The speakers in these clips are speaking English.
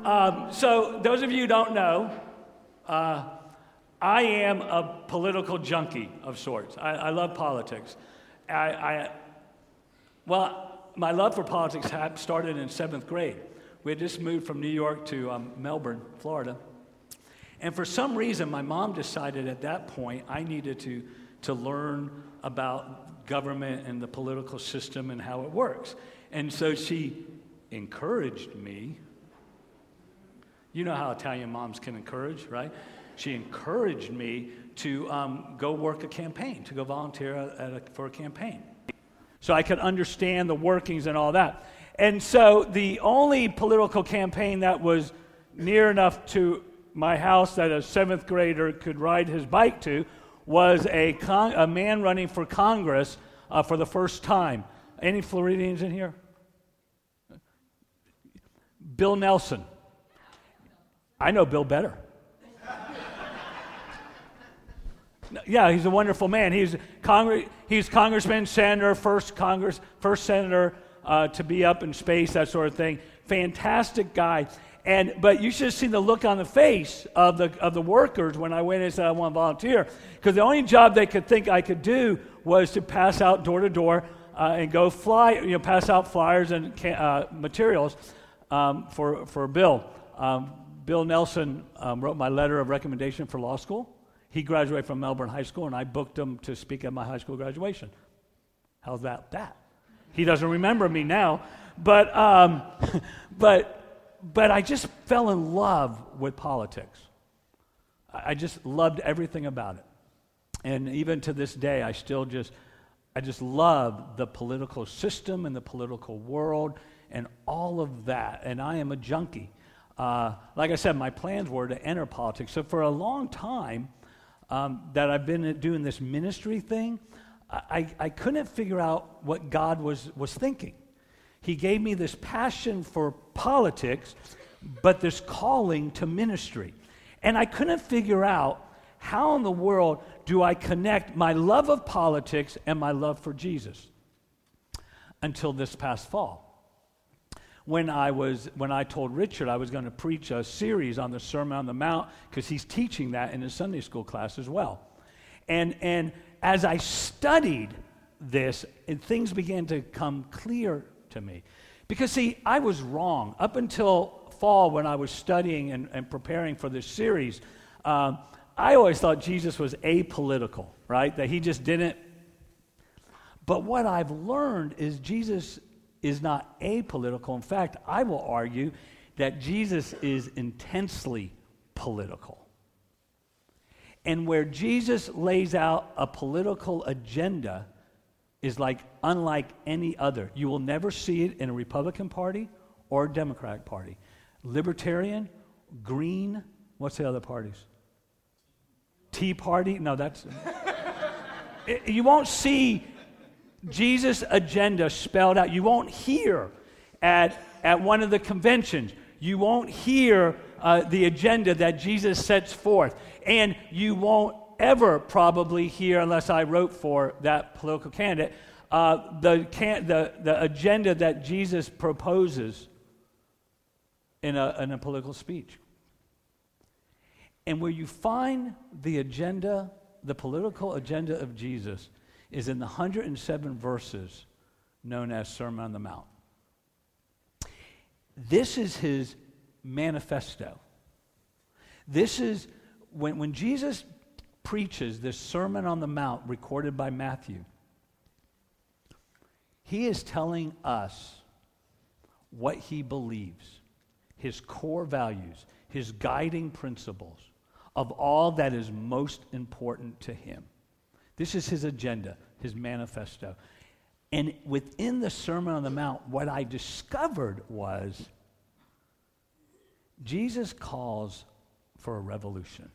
So those of you who don't know, I am a political junkie of sorts. I love politics. My love for politics started in 7th grade. We had just moved from New York to Melbourne, Florida. And for some reason, my mom decided at that point I needed to learn about government and the political system and how it works. And so she encouraged me. You know how Italian moms can encourage, right? She encouraged me to go work a campaign, to go volunteer for a campaign, so I could understand the workings and all that. And so the only political campaign that was near enough to my house that a 7th grader could ride his bike to was a man running for Congress for the first time. Any Floridians in here? Bill Nelson. I know Bill better. Yeah, he's a wonderful man. He's congressman, senator, first senator to be up in space, that sort of thing. Fantastic guy. But you should have seen the look on the face of the workers when I went and said I want to volunteer, because the only job they could think I could do was to pass out door to door and go pass out flyers and materials for Bill. Bill Nelson wrote my letter of recommendation for law school. He graduated from Melbourne High School, and I booked him to speak at my high school graduation. How's that? He doesn't remember me now, but I just fell in love with politics. I just loved everything about it, and even to this day, I just love the political system and the political world and all of that. And I am a junkie. Like I said, my plans were to enter politics. So for a long time, that I've been doing this ministry thing, I couldn't figure out what God was thinking. He gave me this passion for politics, but this calling to ministry. And I couldn't figure out how in the world do I connect my love of politics and my love for Jesus until this past fall. When I told Richard I was going to preach a series on the Sermon on the Mount, because he's teaching that in his Sunday school class as well. And as I studied this, and things began to come clear to me. Because see, I was wrong. Up until fall when I was studying and preparing for this series, I always thought Jesus was apolitical, right? That he just didn't. But what I've learned is Jesus is not apolitical. In fact, I will argue that Jesus is intensely political. And where Jesus lays out a political agenda is unlike any other. You will never see it in a Republican Party or a Democratic Party. Libertarian, Green, what's the other parties? Tea Party? No, that's... You won't see Jesus' agenda spelled out. You won't hear at one of the conventions. You won't hear the agenda that Jesus sets forth. And you won't ever probably hear, unless I wrote for that political candidate, the agenda that Jesus proposes in a political speech. And where you find the agenda, the political agenda of Jesus, is in the 107 verses known as Sermon on the Mount. This is his manifesto. This is, when Jesus preaches this Sermon on the Mount recorded by Matthew, he is telling us what he believes, his core values, his guiding principles of all that is most important to him. This is his agenda, his manifesto. And within the Sermon on the Mount, what I discovered was Jesus calls for a revolution.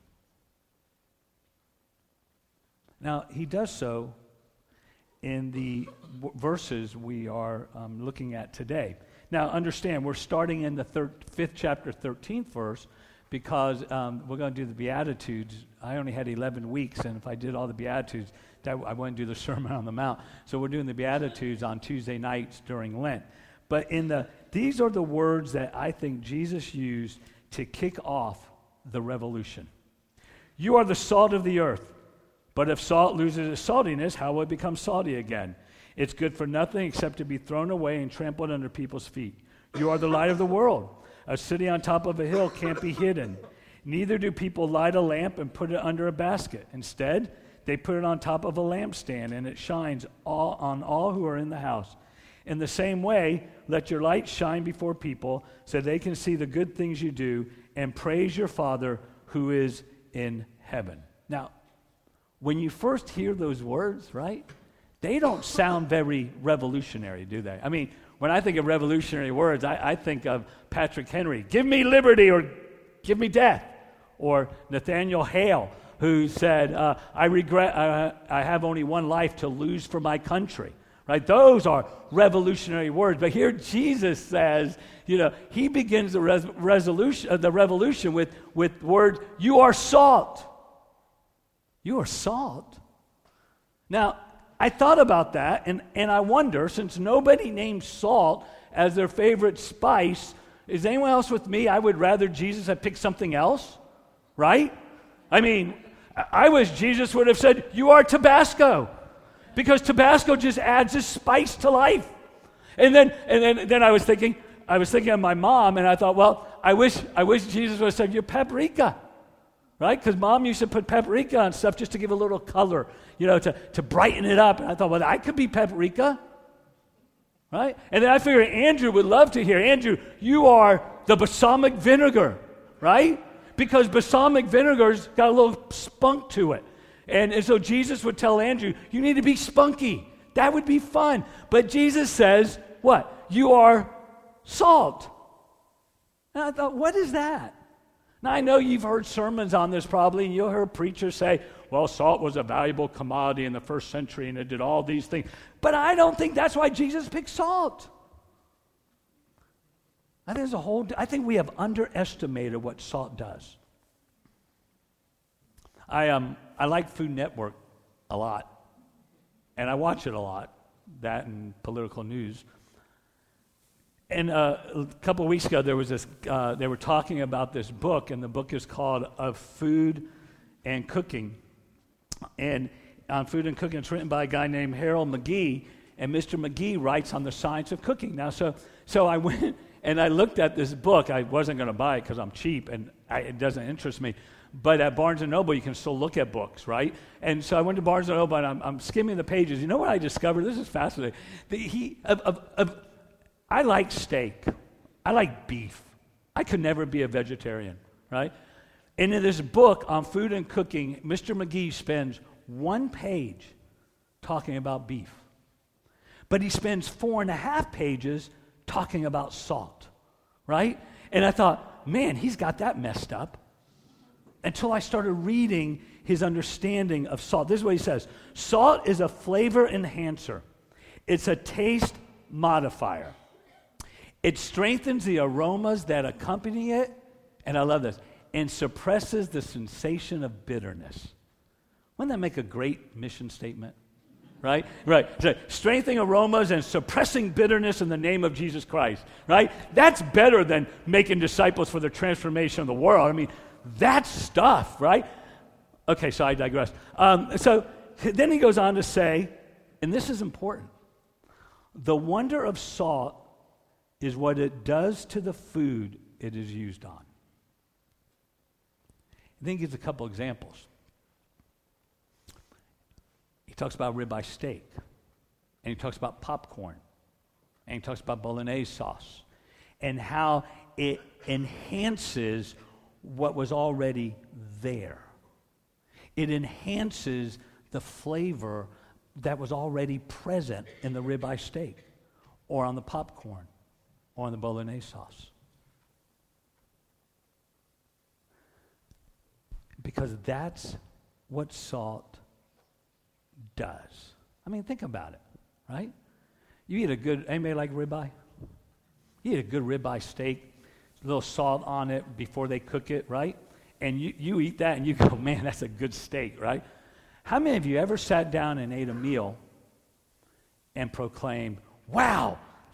Now, he does so in the verses we are looking at today. Now, understand, we're starting in the 5th chapter, 13th verse, because we're going to do the Beatitudes. I only had 11 weeks, and if I did all the Beatitudes, I wouldn't do the Sermon on the Mount. So we're doing the Beatitudes on Tuesday nights during Lent. But in the these are the words that I think Jesus used to kick off the revolution. You are the salt of the earth, but if salt loses its saltiness, how will it become salty again? It's good for nothing except to be thrown away and trampled under people's feet. You are the light of the world. A city on top of a hill can't be hidden. Neither do people light a lamp and put it under a basket. Instead, they put it on top of a lampstand, and it shines on all who are in the house. In the same way, let your light shine before people so they can see the good things you do and praise your Father who is in heaven. Now, when you first hear those words, right, they don't sound very revolutionary, do they? I mean, when I think of revolutionary words, I think of Patrick Henry, give me liberty or give me death. Or Nathaniel Hale, who said, I regret I have only one life to lose for my country. Right? Those are revolutionary words. But here Jesus says, he begins the revolution with words, you are salt. You are salt. Now, I thought about that, and I wonder, since nobody names salt as their favorite spice, is anyone else with me? I would rather Jesus had picked something else, right? I mean, I wish Jesus would have said, you are Tabasco, because Tabasco just adds a spice to life. And then I was thinking of my mom, and I thought, well, I wish Jesus would have said, you're paprika. Right? Because Mom used to put paprika on stuff just to give a little color, to brighten it up. And I thought, well, I could be paprika. Right? And then I figured Andrew would love to hear, Andrew, you are the balsamic vinegar. Right? Because balsamic vinegar's got a little spunk to it. And so Jesus would tell Andrew, you need to be spunky. That would be fun. But Jesus says, what? You are salt. And I thought, what is that? Now, I know you've heard sermons on this probably, and you'll hear preachers say, well, salt was a valuable commodity in the first century, and it did all these things. But I don't think that's why Jesus picked salt. I think we have underestimated what salt does. I like Food Network a lot, and I watch it a lot, that and political news. And a couple of weeks ago, there was this. They were talking about this book, and the book is called "Of Food and Cooking." And on food and cooking, it's written by a guy named Harold McGee, and Mr. McGee writes on the science of cooking. Now, so I went and I looked at this book. I wasn't going to buy it because I'm cheap and it doesn't interest me. But at Barnes & Noble, you can still look at books, right? And so I went to Barnes & Noble, and I'm skimming the pages. You know what I discovered? This is fascinating. I like steak. I like beef. I could never be a vegetarian, right? And in this book on food and cooking, Mr. McGee spends one page talking about beef. But he spends 4.5 pages talking about salt, right? And I thought, man, he's got that messed up. Until I started reading his understanding of salt. This is what he says. Salt is a flavor enhancer. It's a taste modifier. It strengthens the aromas that accompany it, and I love this, and suppresses the sensation of bitterness. Wouldn't that make a great mission statement? Right? Right. So, strengthening aromas and suppressing bitterness in the name of Jesus Christ. Right? That's better than making disciples for the transformation of the world. I mean, that's stuff, right? Okay, so I digress. So then he goes on to say, and this is important, the wonder of salt is what it does to the food it is used on. I think he gives a couple examples. He talks about ribeye steak, and he talks about popcorn, and he talks about bolognese sauce, and how it enhances what was already there. It enhances the flavor that was already present in the ribeye steak, or on the popcorn, or on the bolognese sauce. Because that's what salt does. I mean, think about it, right? You eat anybody like ribeye? You eat a good ribeye steak, a little salt on it before they cook it, right? And you eat that and you go, man, that's a good steak, right? How many of you ever sat down and ate a meal and proclaimed, wow,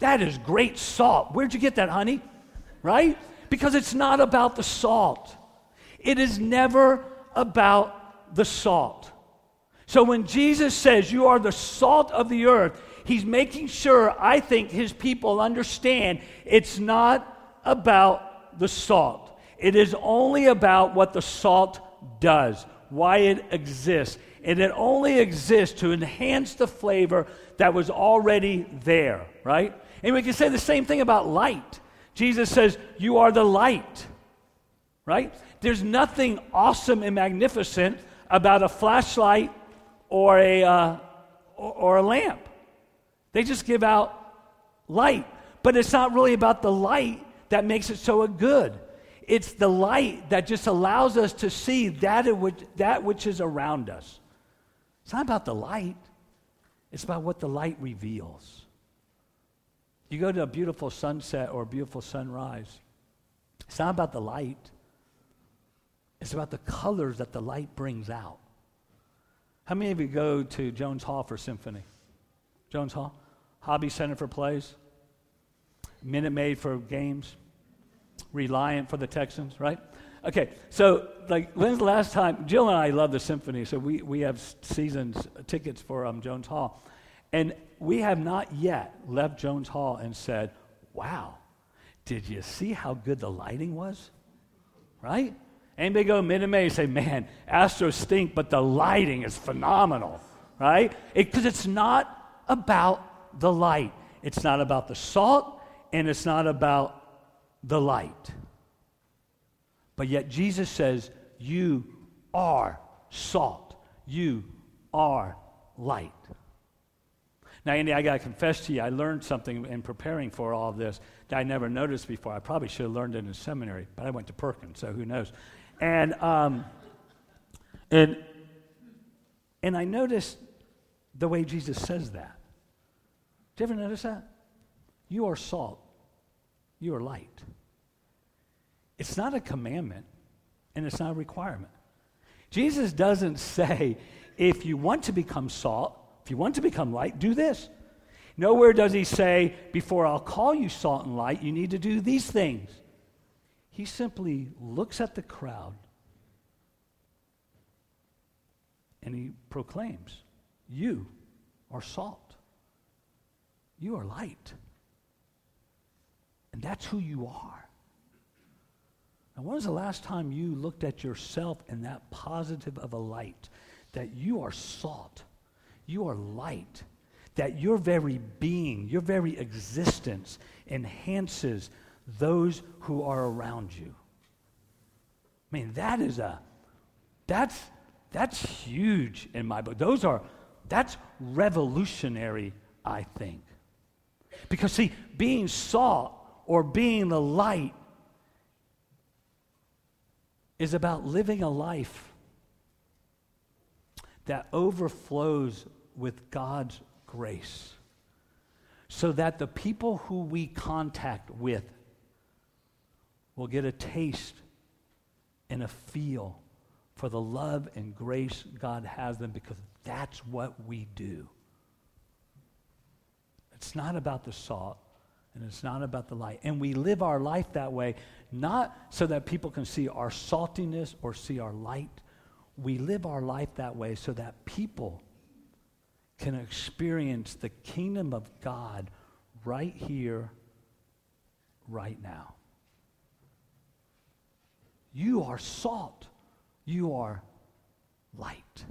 that is great salt. Where'd you get that, honey? Right? Because it's not about the salt. It is never about the salt. So when Jesus says you are the salt of the earth, he's making sure, I think, his people understand it's not about the salt. It is only about what the salt does, why it exists. And it only exists to enhance the flavor that was already there, right? And we can say the same thing about light. Jesus says, you are the light, right? There's nothing awesome and magnificent about a flashlight or a lamp. They just give out light. But it's not really about the light that makes it so good. It's the light that just allows us to see that which is around us. It's not about the light. It's about what the light reveals. You go to a beautiful sunset or a beautiful sunrise. It's not about the light. It's about the colors that the light brings out. How many of you go to Jones Hall for symphony? Jones Hall? Hobby Center for Plays? Minute Maid for games? Reliant for the Texans, right? Okay, so when's the last time? Jill and I love the symphony, so we have seasons tickets for Jones Hall. And we have not yet left Jones Hall and said, wow, did you see how good the lighting was? Right? Anybody go Minute Maid and say, man, Astros stink, but the lighting is phenomenal, right? Because it's not about the light. It's not about the salt, and it's not about the light. But yet Jesus says, you are salt. You are light. Now, Andy, I got to confess to you, I learned something in preparing for all of this that I never noticed before. I probably should have learned it in seminary, but I went to Perkins, so who knows. And I noticed the way Jesus says that. Did you ever notice that? You are salt. You are light. It's not a commandment, and it's not a requirement. Jesus doesn't say, if you want to become salt, if you want to become light, do this. Nowhere does he say, before I'll call you salt and light, you need to do these things. He simply looks at the crowd and he proclaims, you are salt. You are light. And that's who you are. Now, when was the last time you looked at yourself in that positive of a light, that you are salt, you are light, that your very being, your very existence enhances those who are around you? I mean, that's huge in my book. That's revolutionary, I think. Because see, being salt or being the light is about living a life that overflows with God's grace, so that the people who we contact with will get a taste and a feel for the love and grace God has them, because that's what we do. It's not about the salt, and it's not about the light. And we live our life that way, not so that people can see our saltiness or see our light. We live our life that way so that people can experience the kingdom of God right here, right now. You are salt. You are light.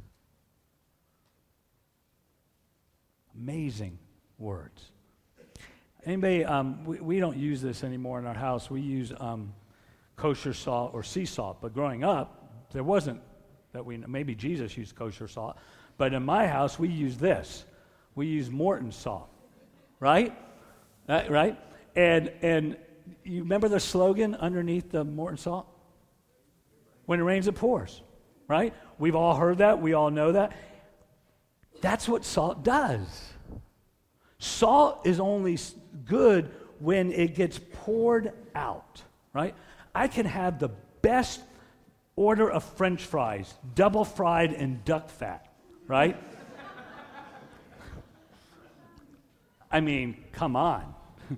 Amazing words. Anybody, we don't use this anymore in our house. We use kosher salt or sea salt. But growing up, there wasn't that maybe Jesus used kosher salt. But in my house, we use this. We use Morton salt, right? Right? And you remember the slogan underneath the Morton salt? When it rains, it pours, right? We've all heard that. We all know that. That's what salt does. Salt is only good when it gets poured out, right? I can have the best order of French fries, double fried in duck fat, right? I mean, come on.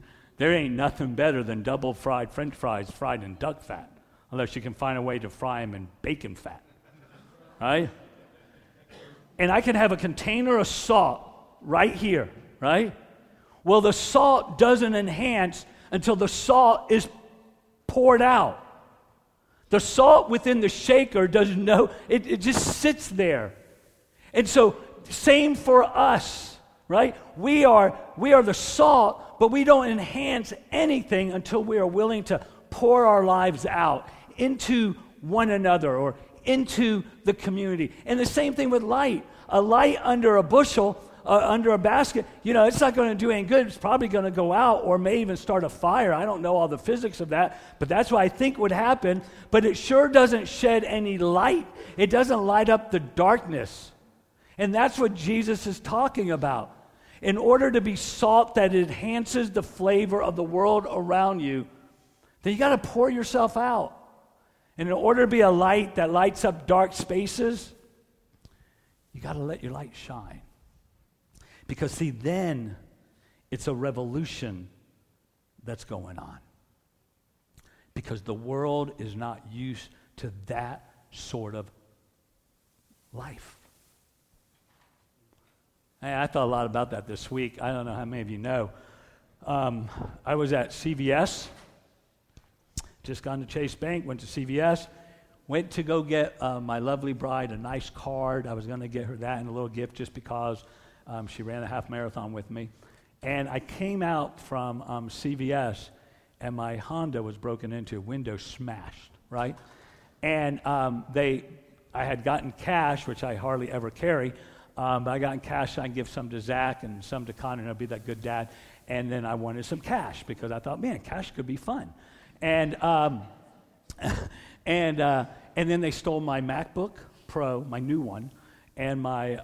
There ain't nothing better than double fried French fries fried in duck fat, unless you can find a way to fry them in bacon fat, right? And I can have a container of salt right here, right? Well, the salt doesn't enhance until the salt is poured out. The salt within the shaker doesn't know, it just sits there. And so, same for us, right? We are the salt, but we don't enhance anything until we are willing to pour our lives out into one another or into the community. And the same thing with light. A light under a bushel, under a basket, it's not going to do any good. It's probably going to go out or may even start a fire. I don't know all the physics of that, but that's what I think would happen. But it sure doesn't shed any light. It doesn't light up the darkness. And that's what Jesus is talking about. In order to be salt that enhances the flavor of the world around you, then you got to pour yourself out. And in order to be a light that lights up dark spaces, you got to let your light shine. Because, see, then it's a revolution that's going on. Because the world is not used to that sort of life. I thought a lot about that this week. I don't know how many of you know. I was at CVS. Just gone to Chase Bank, went to CVS. Went to go get my lovely bride a nice card. I was going to get her that and a little gift just because she ran a half marathon with me. And I came out from CVS, and my Honda was broken into, window smashed, right? And I had gotten cash, which I hardly ever carry, but I got in cash. So I can give some to Zach and some to Connor, and I'll be that good dad. And then I wanted some cash because I thought, man, cash could be fun. And and then they stole my MacBook Pro, my new one, and my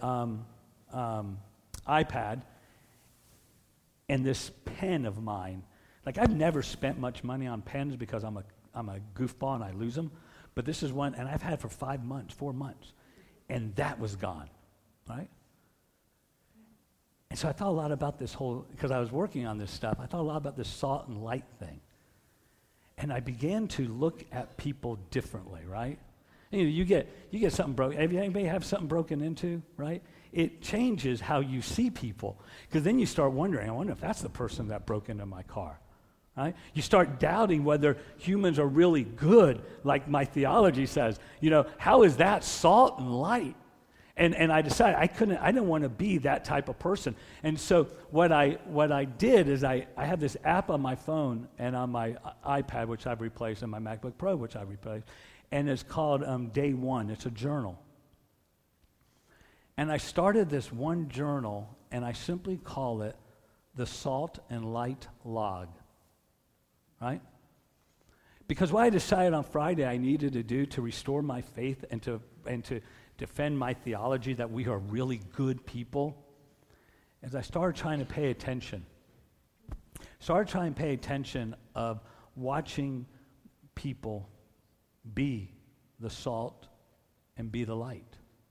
iPad, and this pen of mine. Like, I've never spent much money on pens because I'm a goofball and I lose them. But this is one, and I've had for 4 months, and that was gone, right? And so I thought a lot about this whole, because I was working on this stuff, I thought a lot about this salt and light thing. And I began to look at people differently, right? You get something broken. Anybody have something broken into, right? It changes how you see people. Because then you start wondering, I wonder if that's the person that broke into my car, right? You start doubting whether humans are really good, like my theology says. How is that salt and light? And I decided I didn't want to be that type of person. And so what I did is I have this app on my phone and on my iPad, which I've replaced, and my MacBook Pro, which I've replaced, and it's called Day One. It's a journal. And I started this one journal, and I simply call it the Salt and Light Log, right? Because what I decided on Friday I needed to do to restore my faith and to defend my theology that we are really good people, as I started trying to pay attention. Started trying to pay attention of watching people be the salt and be the light.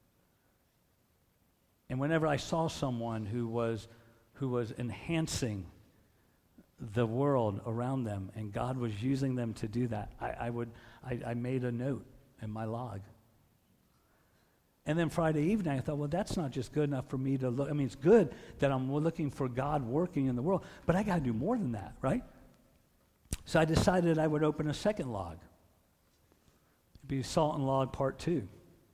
And whenever I saw someone who was enhancing the world around them and God was using them to do that, I made a note in my log. And then Friday evening, I thought, well, that's not just good enough for me to look. I mean, it's good that I'm looking for God working in the world, but I got to do more than that, right? So I decided I would open a second log. It'd be Salt and Log Part 2.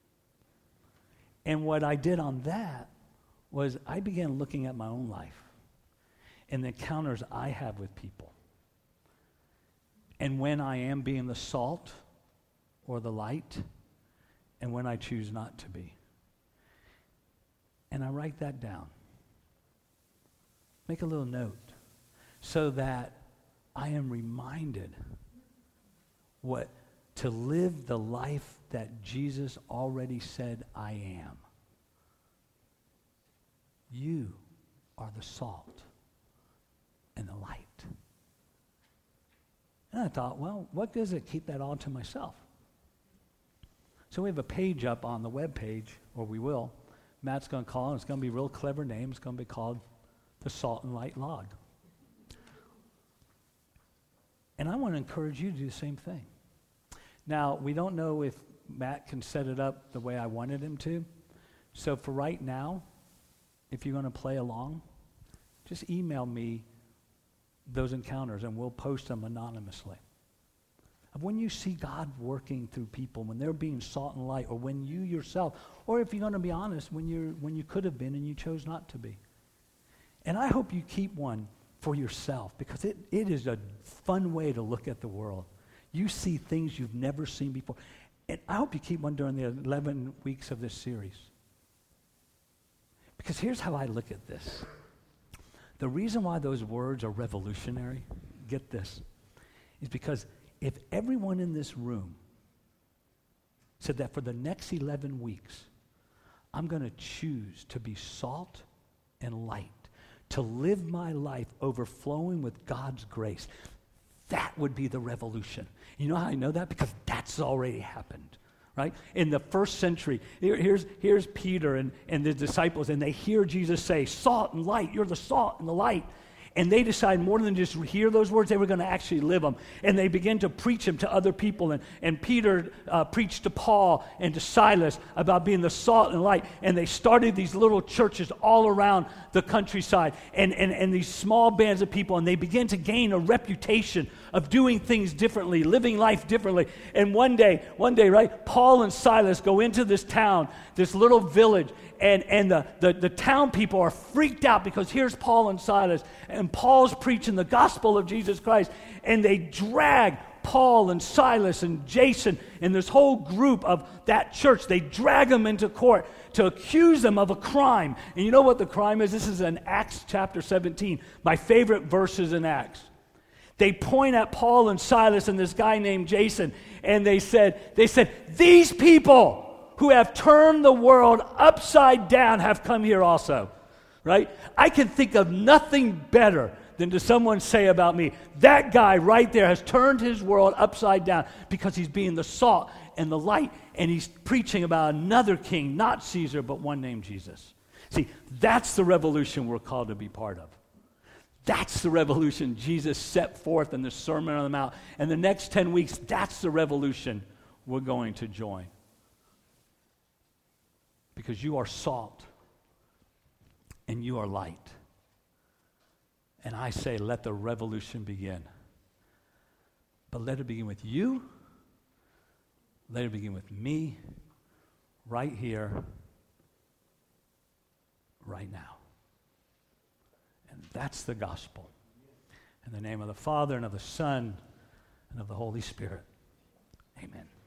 And what I did on that was I began looking at my own life and the encounters I have with people. And when I am being the salt or the light, and when I choose not to be. And I write that down. Make a little note so that I am reminded to live the life that Jesus already said I am. You are the salt and the light. And I thought, well, what does it keep that all to myself? So we have a page up on the web page, or we will. Matt's going to call it. It's going to be a real clever name. It's going to be called the Salt and Light Log. And I want to encourage you to do the same thing. Now, we don't know if Matt can set it up the way I wanted him to. So for right now, if you're going to play along, just email me those encounters and we'll post them anonymously. When you see God working through people, when they're being salt and light, or when you yourself, or if you're going to be honest, when you could have been and you chose not to be. And I hope you keep one for yourself, because it is a fun way to look at the world. You see things you've never seen before. And I hope you keep one during the 11 weeks of this series. Because here's how I look at this. The reason why those words are revolutionary, get this, is because if everyone in this room said that for the next 11 weeks, I'm going to choose to be salt and light, to live my life overflowing with God's grace, that would be the revolution. You know how I know that? Because that's already happened, right? In the first century, here's Peter and the disciples, and they hear Jesus say, salt and light, you're the salt and the light. And they decide more than just hear those words, they were going to actually live them. And they begin to preach them to other people. And Peter preached to Paul and to Silas about being the salt and light. And they started these little churches all around the countryside and these small bands of people. And they began to gain a reputation of doing things differently, living life differently. And one day, right, Paul and Silas go into this town, this little village, and the town people are freaked out because here's Paul and Silas, and Paul's preaching the gospel of Jesus Christ, and they drag Paul and Silas and Jason and this whole group of that church, they drag them into court to accuse them of a crime. And you know what the crime is? This is in Acts chapter 17, my favorite verses in Acts. They point at Paul and Silas and this guy named Jason, and they said, these people who have turned the world upside down have come here also, right? I can think of nothing better than to someone say about me, that guy right there has turned his world upside down because he's being the salt and the light, and he's preaching about another king, not Caesar, but one named Jesus. See, that's the revolution we're called to be part of. That's the revolution Jesus set forth in the Sermon on the Mount. And the next 10 weeks, that's the revolution we're going to join. Because you are salt and you are light. And I say, let the revolution begin. But let it begin with you. Let it begin with me, right here, right now. And that's the gospel. In the name of the Father, and of the Son, and of the Holy Spirit. Amen.